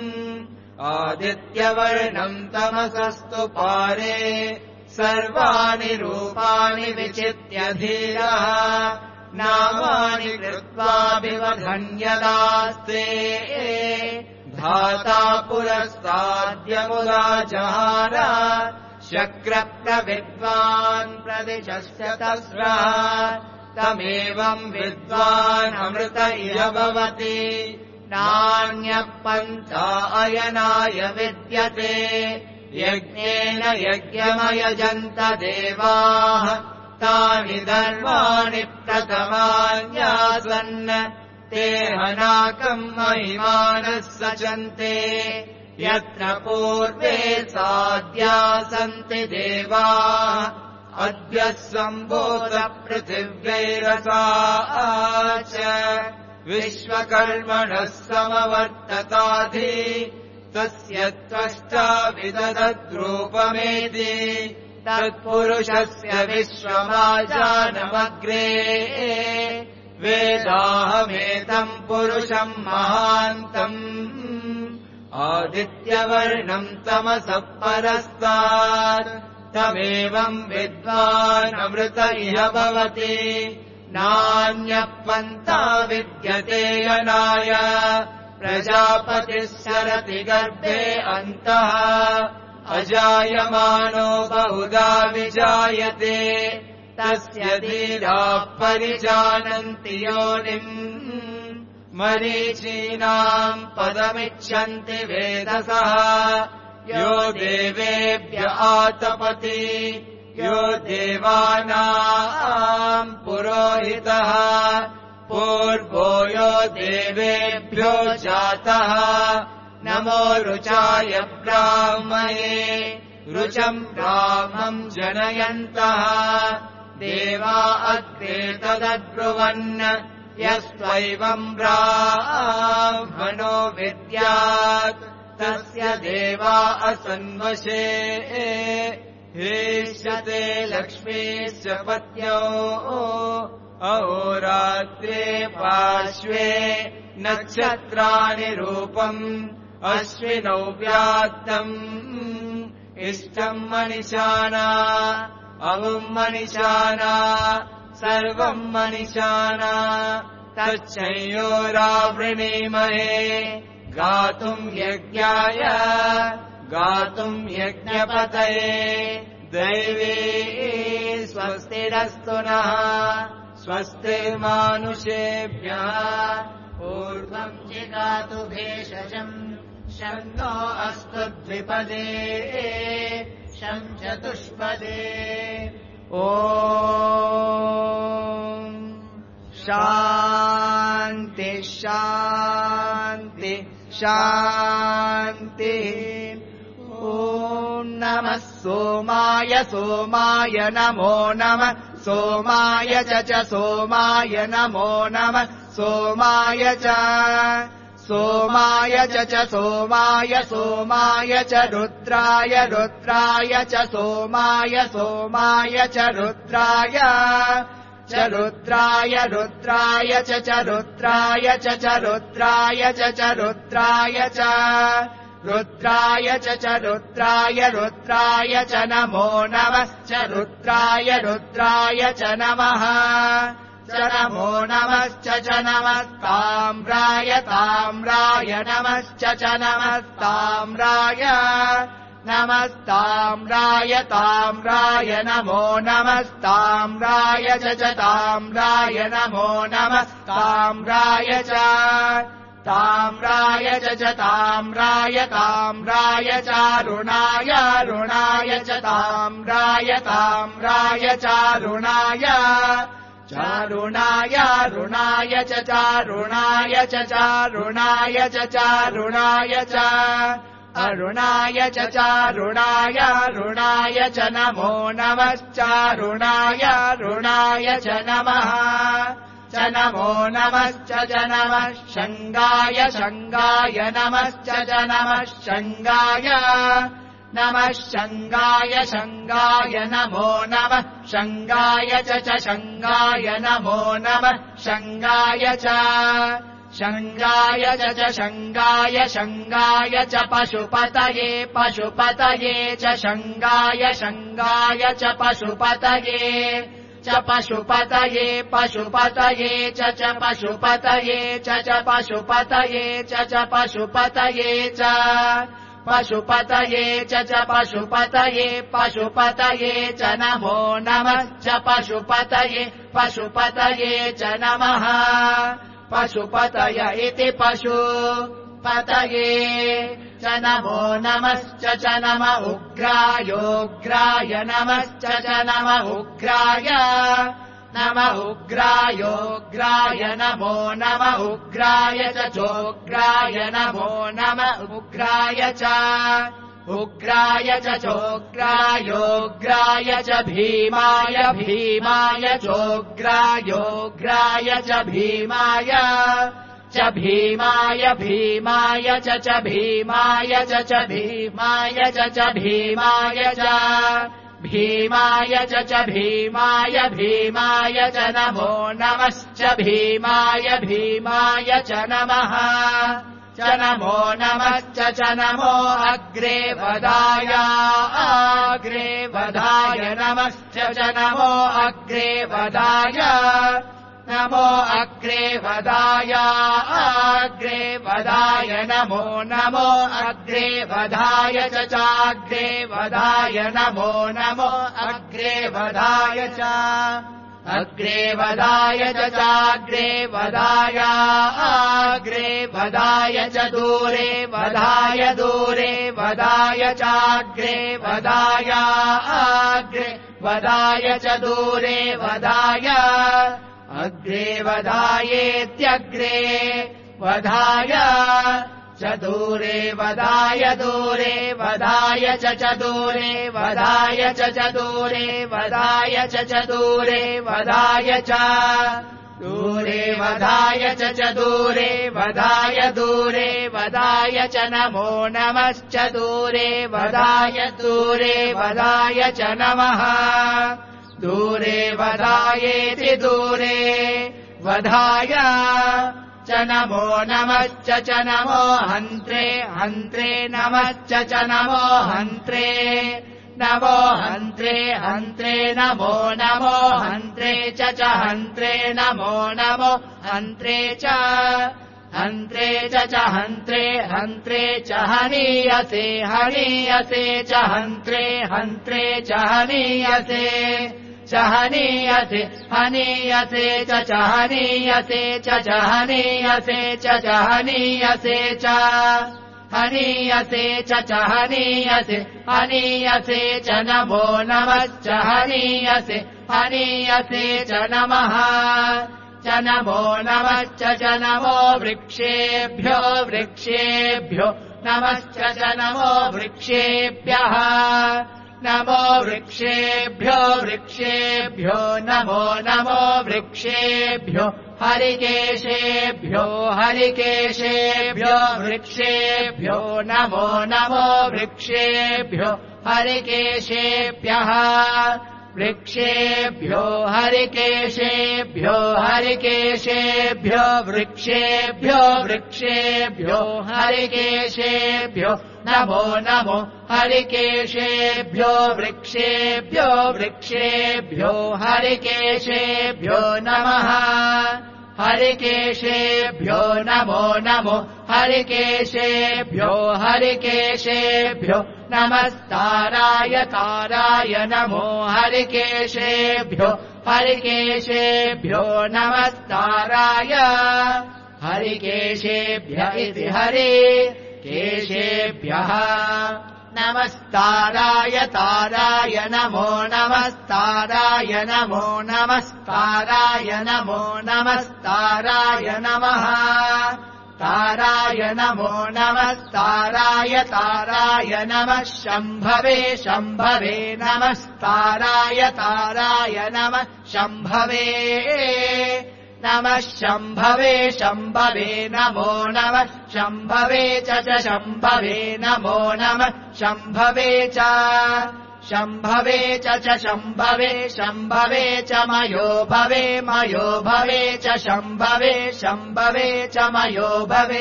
आदित्यवर्णम् तमसस्तु पारे सर्वाणि रूपाणि विचित्य धीरः नामानि कृत्वाभिवधन्यदास्ते धाता पुरस्ताद्यमुदा जहार शक्रप्रविद्वान् प्रदिशस्य तस्रः तमेवम् विद्वान् अमृत इह भवति नान्यः पन्था अयनाय विद्यते यज्ञेन यज्ञमयजन्त देवाः तानि धर्माणि प्रथमान्यासन् ते हनाकम् महिमानः सचन्ते यत्र पूर्वे साध्या सन्ति देवाः अद्य सम्भूत पृथिव्यैरसा च विश्वकर्मणः समवर्तताधि तस्य त्वष्टा विदधद्रूपमेति तत्पुरुषस्य विश्वमाजानमग्रे वेदाहमेतम् पुरुषम् महान्तम् आदित्यवर्णम् तमसः परस्तात् तमेवम् विद्वान् अमृत इह भवति नान्यः पन्था विद्यते यनाय प्रजापतिः सरति गर्भे अन्तः अजायमानो बहुधा विजायते तस्य धीराः परिजानन्ति योनिम् मरीचीनाम् पदमिच्छन्ति वेदसः यो देवेभ्य आतपति यो देवानाम् पुरोहितः पूर्वो यो देवेभ्यो जातः नमो रुचाय ब्राह्मणे रुचम् ब्राह्मम् जनयन्तः देवा अग्रे तदब्रुवन् यस्त्वैवम् ब्राह्मणो विद्यात् तस्य देवा असन्वशे हेष्यते लक्ष्मीश्च पत्न्यो अहोरात्रे पार्श्वे नक्षत्राणि रूपम् अश्विनौ व्यात्तम् इष्टम् मनिषाना अमुम् मनिषाना सर्वम् मनिषाना तच्छयोरावृणीमहे गातुम् यज्ञाय गातुम् यज्ञपतये दैवी स्वस्तिरस्तु नः स्वस्तिर्मानुषेभ्यः पूर्वम् जिगातु भेषजम् शम् नो अस्तु द्विपदे शम् चतुष्पदे ॐ शान्ति शान्ति शान्तिः ॐ नमः सोमाय सोमाय नमो नमः सोमाय च सोमाय नमो नमः सोमाय च सोमाय च सोमाय सोमाय च रुद्राय रुद्राय च सोमाय सोमाय च रुद्राय च रुद्राय रुद्राय च रुद्राय च रुद्राय च रुद्राय च रुद्राय च रुद्राय रुद्राय च नमो नमः च रुद्राय रुद्राय च नमः च नमो नमश्च च नमः ताम्राय ताम्राय नमश्च च नमः ताम्राय नमस्ताम्राय ताम्राय नमो नमस्ताम्राय च ताम्राय नमो नमः ताम्राय च ताम्राय च ताम्राय ताम्राय चारुणाय रुणाय च ताम्राय ताम्राय चारुणाय चारुणाय रुणाय च चारुणाय च चारुणाय च चारुणाय च अरुणाय च चारुणाय रुणाय च नमो नमश्चारुणाय रुणाय च नमः च नमो नमश्च च नमः शङ्गाय शङ्गाय नमश्च च नमः शङ्गाय नमः शङ्गाय शङ्गाय नमो नमः शङ्गाय च शङ्गाय नमो नमः शङ्गाय च शङ्गाय च शङ्गाय शङ्गाय च पशुपतये पशुपतये च शङ्गाय शङ्गाय च पशुपतये च पशुपतये पशुपतये च पशुपतये च पशुपतये च पशुपतये च पशुपतये च पशुपतये पशुपतये च नमो नमः च पशुपतये पशुपतये च नमः पशुपतय इति पतये च नमो नमश्च च नम उग्रायोग्राय नमश्च च नम उग्राय नम उग्रायोग्राय नमो नम उग्राय च चोग्राय नमो नम उग्राय च उग्राय च चोग्रायोग्राय च भीमाय भीमाय चोग्रायोग्राय च भीमाय च भीमाय भीमाय च भीमाय च भीमाय च भीमाय च भीमाय च भीमाय भीमाय च नमो नमश्च भीमाय भीमाय च नमः च नमो नमश्च च नमो अग्रे वदाय नमश्च च नमो अग्रे वदाय नमो अग्रे वदाय नमो नमो अग्रे वदाय च चाग्रे वदाय नमो नमो अग्रे वदाय च अग्रे वदाय च चाग्रे वदाय च दूरे वदाय चाग्रे वदाय च दूरे वदाय अग्रे वदायेत्यग्रे वदाय च दूरे वदाय च दूरे वदाय च दूरे वदाय च दूरे वदाय च दूरे वदाय च दूरे वदाय च नमो नमश्च दूरे वदाय च नमः दूरे वदायेति दूरे वदाय च नमो नमश्च च नमो हन्त्रे नमश्च च नमो हन्त्रे नमो हन्त्रे नमो हन्त्रे च हन्त्रे नमो हन्त्रे च हन्त्रे च हन्त्रे च हनीयसे च हन्त्रे च हनीयसे च हनीयसे च हनीयसे च हनीयसे च हनीयसे च हनीयसे च हनीयसे च नमो नमश्च हनीयसे च नमः च नमो नमश्च च नमो वृक्षेभ्यो नमश्च च नमो वृक्षेभ्यः नमो वृक्षेभ्यो नमो वृक्षेभ्यो हरिकेशेभ्यो वृक्षेभ्यो नमो वृक्षेभ्यो हरिकेशेभ्यः वृक्षेभ्यो हरिकेशेभ्यो वृक्षेभ्यो हरिकेशेभ्यो नमो हरिकेशेभ्यो वृक्षेभ्यो हरिकेशेभ्यो नमः हरिकेशेभ्यो नमो हरिकेशेभ्यो नमस्ताराय नमो हरिकेशेभ्यो नमस्ताराय हरिकेशेभ्य इति हरिकेशेभ्यः नमस्ताराय नमो नमस्ताराय नमः ताराय नमो नमस्ताराय नमः शम्भवे नमस्ताराय नमः शम्भवे नमो नमः शम्भवे च शम्भवे नमो नमः शम्भवे च शम्भवे च मयो भवे च शम्भवे च मयो भवे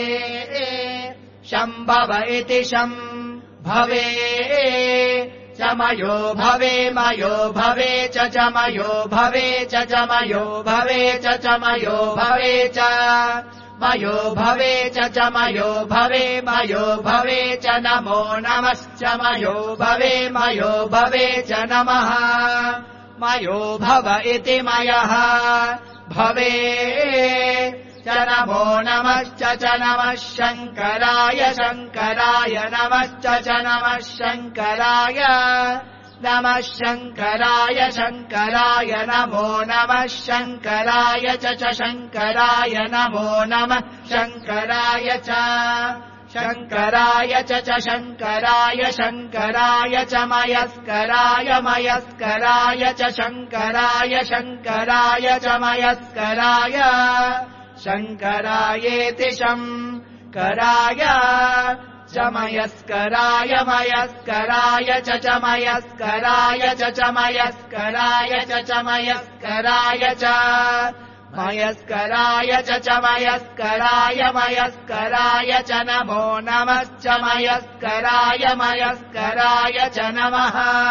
शम्भव इति शम्भवे च मयो भवे च मयो भवे च मयो भवे च मयो भवे च मयो भवे च मयो भवे च नमो नमश्च मयो भवे च नमः मयो भव इति मयः भवे च च नमो नमश्च च नमः शङ्कराय शङ्कराय नमश्च च नमः शङ्कराय नमः शङ्कराय शङ्कराय नमो नमः शङ्कराय च शङ्कराय नमो नमः शङ्कराय च शङ्कराय च शङ्कराय शङ्कराय च मयस्कराय मयस्कराय च शङ्कराय शङ्कराय च मयस्कराय शङ्करायेति शङ्कराय च मयस्कराय मयस्कराय च मयस्कराय च मयस्कराय च मयस्कराय च मयस्कराय च मयस्कराय मयस्कराय च नमो नमश्च मयस्कराय मयस्कराय च नमः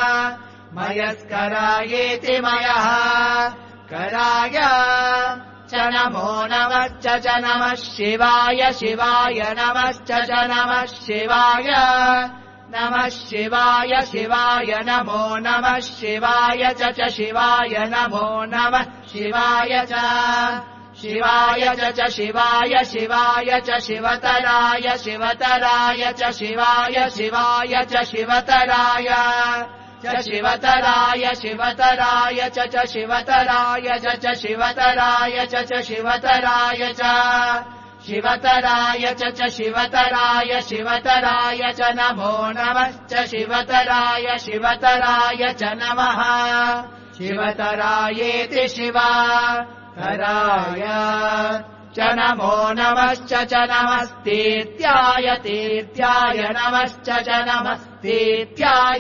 मयस्करायेति मयः कराय च नमो नमश्च च नमः शिवाय शिवाय नमश्च च नमः शिवाय नमः शिवाय शिवाय नमो नमः शिवाय च शिवाय नमो नमः शिवाय च शिवाय च शिवाय शिवाय च शिवतराय शिवतराय च शिवाय शिवाय च शिवतराय शिवतराय शिवतराय च शिवतराय च शिवतराय च शिवतराय च शिवतराय च शिवतराय शिवतराय च नमो नमश्च शिवतराय शिवतराय च नमः शिवतरायेति शिवतराय च नमो नमश्च च नमस्तीत्याय तीत्याय नमश्च च नमस्तीत्याय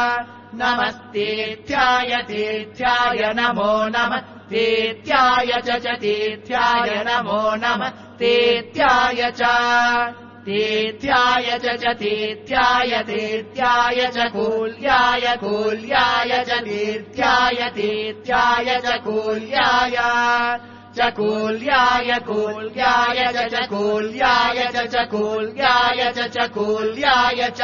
नमस्तीत्याय तीत्याय नमो नमः तीत्याय च तीत्याय नमो नमः तीत्याय च तीत्याय च तीत्याय तीत्याय च कूल्याय कूल्याय च तीत्याय तीत्याय च कूल्याय च कूल्याय कूल्याय च कूल्याय च कूल्याय च कूल्याय च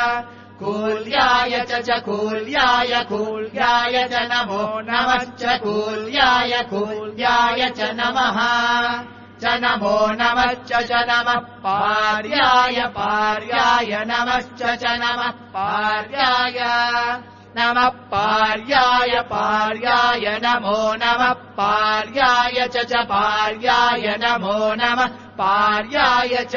कूल्याय च कूल्याय कूल्याय च नमो नमश्च कूल्याय कूल्याय च नमः च नमो नमश्च च नमः पार्याय पार्याय नमश्च च नमः पार्याय नमः पार्याय पार्याय नमो नमः पार्याय च पार्याय नमो नमः पार्याय च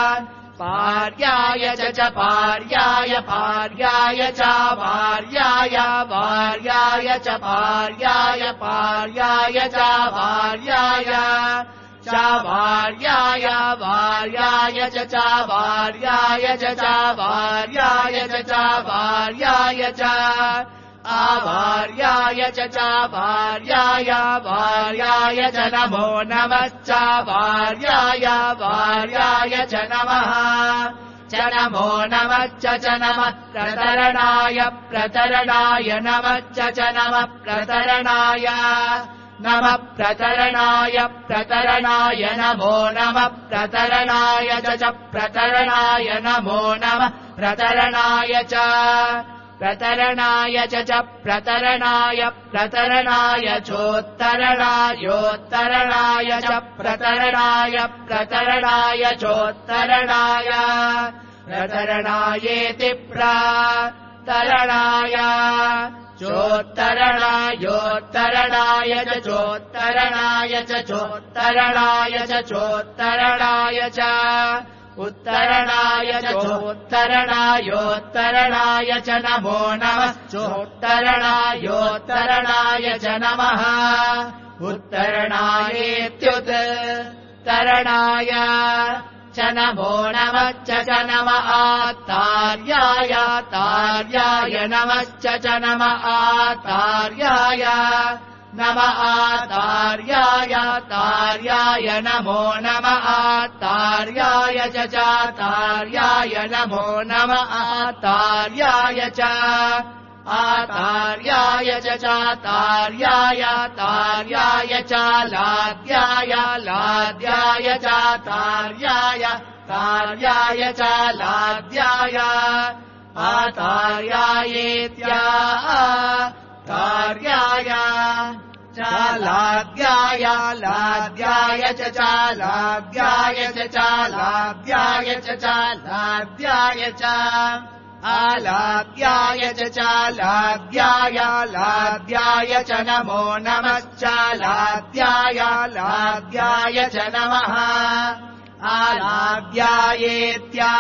पार्याय च पार्याय पार्याय च पार्याय पार्याय च पार्याय पार्याय च पार्याय च पार्याय पार्याय च पार्याय च पार्याय च पार्याय च आवार्याय च पार्याय पार्याय च नमो नमश्च पार्याय पार्याय च नमः च नमो नमश्च च नमः प्रतरणाय प्रतरणाय नमश्च च नमः प्रतरणाय नमः प्रतरणाय प्रतरणाय नमो नमः प्रतरणाय च प्रतरणाय नमो नमः प्रतरणाय च प्रतरणाय च प्रतरणाय प्रतरणाय चोत्तरणायोत्तरणाय च प्रतरणाय प्रतरणाय चोत्तरणाय प्रतरणायेति प्रतरणाय चोत्तरणायोत्तरणाय च चोत्तरणाय च चोत्तरणाय च चोत्तरणाय च उत्तरणाय चोत्तरणायोत्तरणाय च नमो नमः चोत्तरणायोत्तरणाय च नमः उत्तरणायेत्युत्तरणाय च नमो नमश्च च नमः आतार्याय तार्याय नमश्च च नमः आतार्याय नमः आतार्याय तार्याय नमो नमः आतार्याय च तार्याय नमो नमः आतार्याय च आतार्याय च तार्याय तार्याय च लाद्याय लाद्याय च तार्याय तार्याय च लाद्याय आतार्यायेत्या तार्याय चालाद्याय लाद्याय च चालाद्याय च चालाद्याय च चालाद्याय च आलाद्याय च चालाद्याय लाद्याय च नमो नमश्चालाद्याय लाद्याय च नमः आलाद्यायेत्या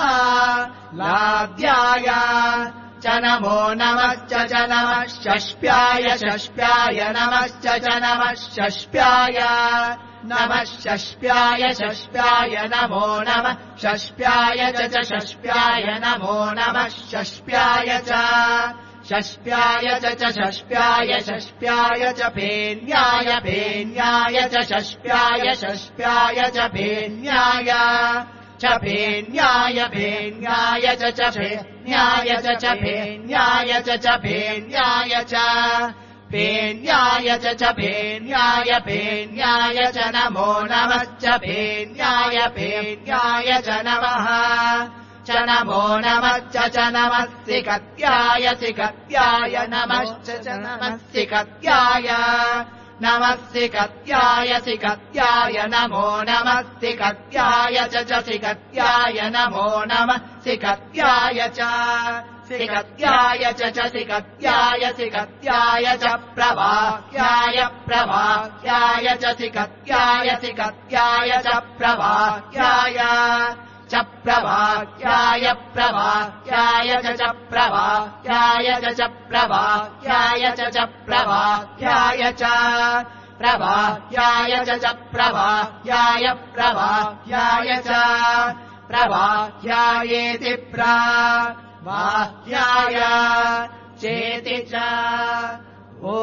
लाद्याय च नमो नमश्च च नमः षष्प्याय षष्प्याय नमश्च च नमः षष्प्याय नमः षष्प्याय षष्प्याय नमो नमः षष्प्याय च षष्प्याय नमो नमः षष्प्याय च षष्प्याय च षष्प्याय षष्प्याय च फेन्याय फेन्याय च षष्प्याय षष्प्याय च फेन्याय च फेन्याय फेन्याय च फेन्याय च फेन्याय च फेन्याय च फेन्याय च फेन्याय फेन्याय च नमो नमश्च फेन्याय फेन्याय च नमः च नमो नमश्च च नमः सिकत्याय सिकत्याय नमश्च च नमः सिकत्याय नमः सिकत्याय सिकत्याय नमो नमः सिकत्याय च सिकत्याय नमो नमः सिकत्याय च सिकत्याय च सिकत्याय सिकत्याय च प्रवाह्याय प्रवाह्याय च सिकत्याय सिकत्याय च प्रवाह्याय च प्रवाह्याय प्रवाह्याय च प्रवाह्याय च प्रवाह्याय च प्रवाह्याय च प्रवाह्याय च प्रवाह्याय प्रवाह्याय च प्रवाह्यायेति प्रवाह्याय चेति च ॐ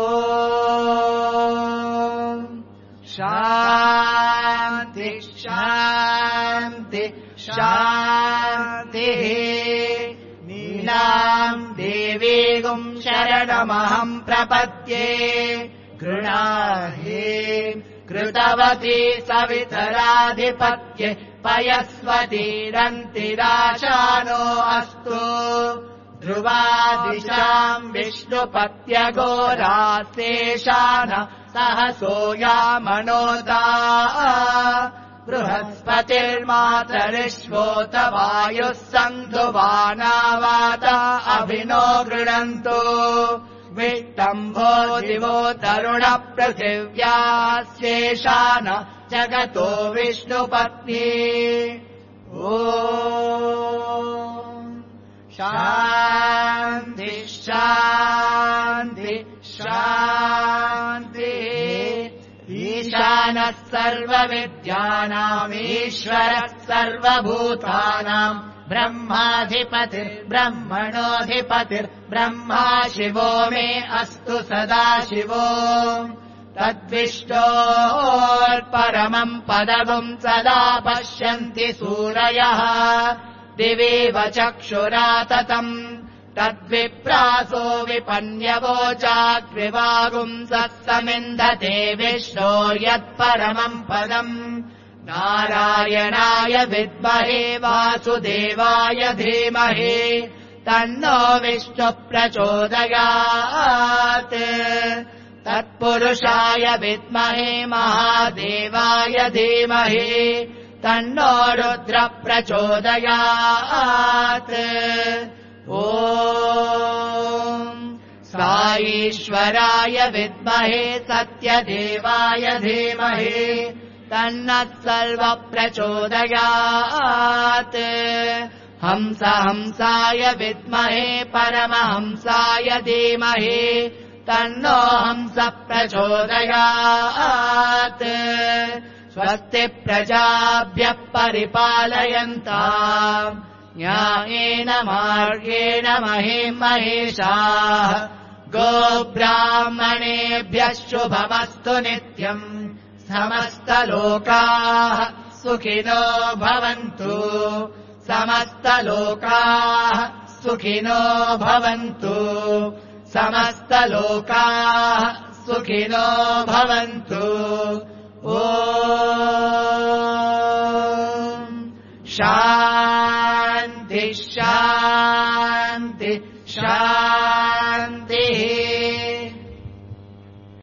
शान्ति शान्ति शान्तिः नीलाम् देवीगुम् शरणमहम् प्रपद्ये गृणाहे कृतवती सवितराधिपत्ये पयस्वतीरन्तिराशानो अस्तु ध्रुवादिशाम् विष्णुपत्यघोराशेषान सहसोयामनोदा बृहस्पतिर्मातरिश्वोत वायुः सन्धुवानावाता अभिनो गृणन्तु विष्टम्भो दिवो तरुण पृथिव्याशेषान जगतो विष्णुपत्नी ॐ शान्ति शान्ति शान्तिः ईशानः सर्वविद्यानामीश्वरः सर्वभूतानाम् ब्रह्माधिपतिर्ब्रह्मणोऽधिपतिर्ब्रह्मा शिवो मे अस्तु सदा शिवो तद्विष्णोर्परमम् पदगुम् सदा पश्यन्ति सूरयः दिवेव चक्षुराततम् तद्विप्रासो विपन्यवोचाग्विवागुंसः समिन्धते विष्णोर्यत्परमम् पदम् नारायणाय विद्महे वासुदेवाय धीमहि तन्नो विष्णुः प्रचोदयात् तत्पुरुषाय विद्महे महादेवाय धीमहि तन्नो रुद्रः प्रचोदयात् ॐ साईश्वराय विद्महे सत्यदेवाय धीमहि तन्नः सर्वः प्रचोदयात् हंसाय विद्महे परमहंसाय धीमहि तन्नो हंसः प्रचोदयात् स्वस्ति प्रजाभ्यः परिपालयन्ताम् न्यायेन मार्गेण महीमहेशाः गोब्राह्मणेभ्यः शुभमस्तु नित्यम् समस्तलोकाः सुखिनो भवन्तु समस्तलोकाः सुखिनो भवन्तु समस्तलोकाः सुखिनो भवन्तु ॐ शान्ति शान्ति शान्ति